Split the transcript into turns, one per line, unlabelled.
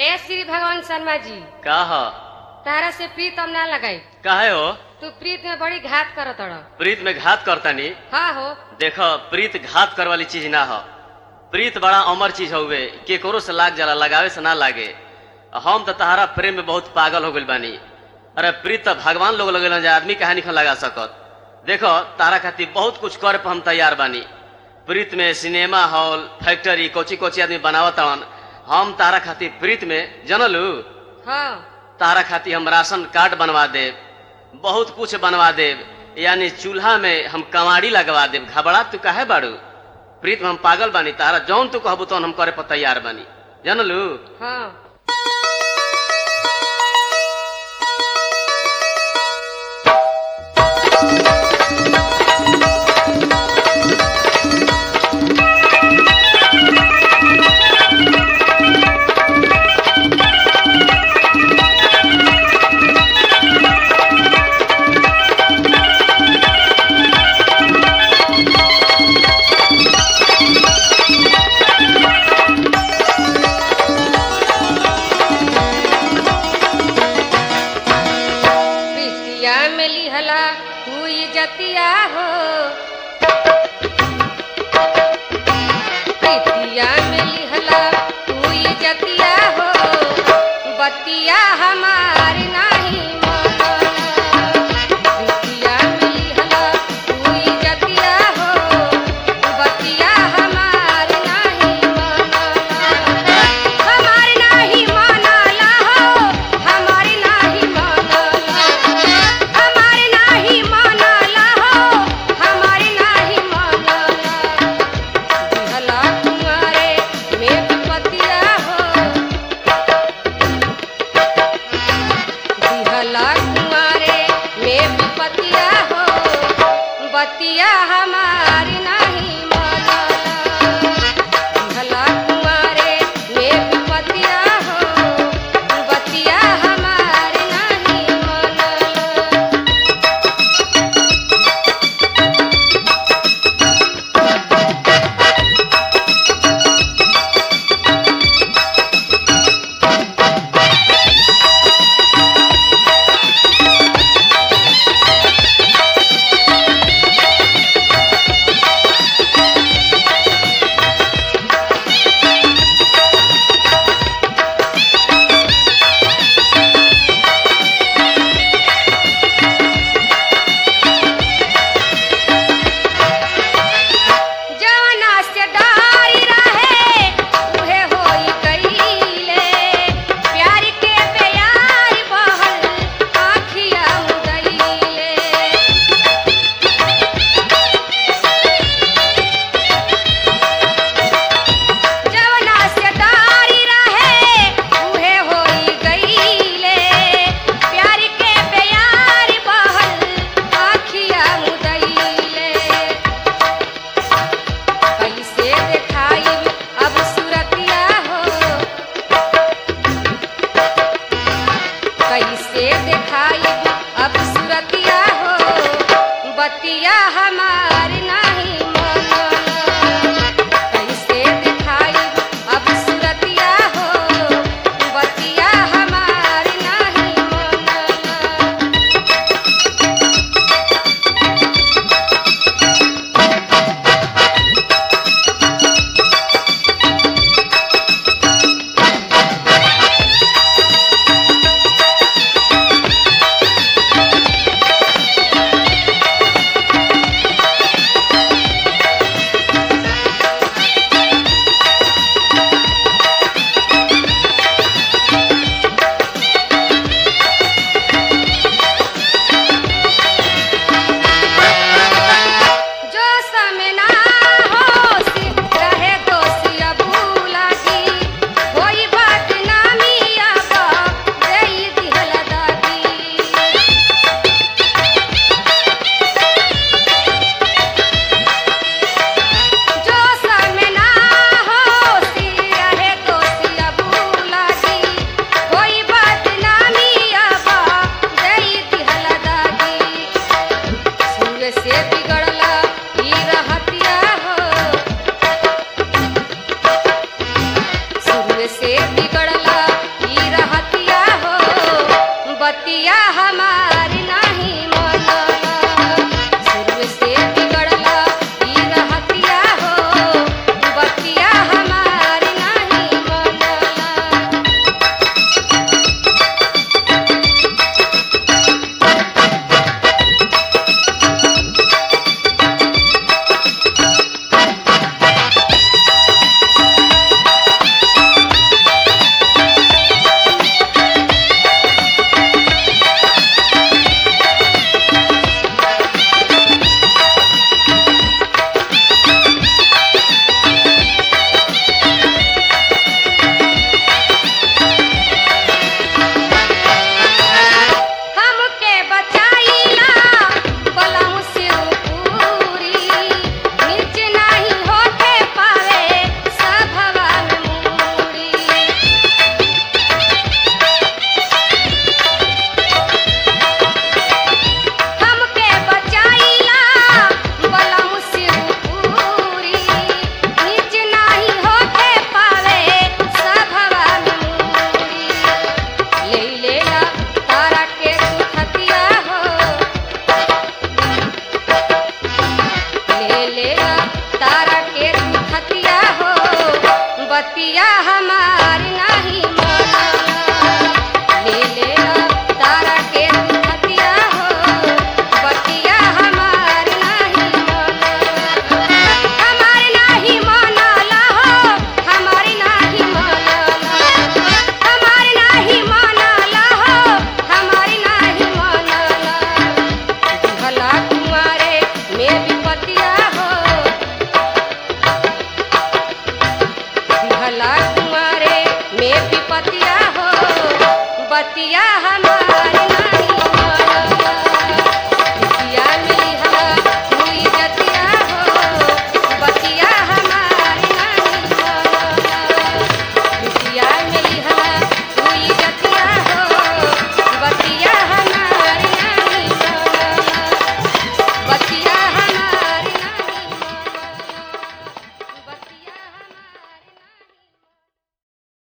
ए श्री भगवान शर्मा जी,
का ह
तारा से प्रीत हम ना लगाई।
काहे हो?
तू प्रीत में बड़ी घात करत हड़।
प्रीत में घात करतानी?
हाँ हो।
देखो, प्रीत घात कर वाली चीज ना हो। प्रीत बड़ा अमर चीज हउवे, केकरो से लाग जाला, लगावे से ना लागे। हम तो तहारा प्रेम में बहुत पागल हो गइल बानी। अरे प्रीत तो भगवान लोग लगेला, आदमी काहे नहीं लगा सकत। देखो, तारा खातिर बहुत कुछ करे पर हम तैयार बानी। प्रीत में सिनेमा हॉल, फैक्ट्री, कोची कोची आदमी बनावत हन। हम तारा खातिर प्रीत में जनलू,
हाँ,
तारा खातिर हम राशन कार्ड बनवा देव, बहुत कुछ बनवा देव, यानी चूल्हा में हम कमाड़ी लगवा देव। घबरा तू काहे बाड़ू? प्रीत में हम पागल बानी, तारा जौन तू कहबू तो हम करे पर तैयार बानी, जानलू।
हाँ। जतिया हो प्रीतिया में लिहला तू जतिया हो, बतिया हमारी नहीं प्रीतिया में लिहला तू जतिया हो, बतिया हमारी नहीं हमारी नहीं मानला हो, हमारी नहीं मानला, हमारी नहीं मानला हो, हमारी नहीं मानला। दिहला तुम्हारे में पतिया हो, बतिया हम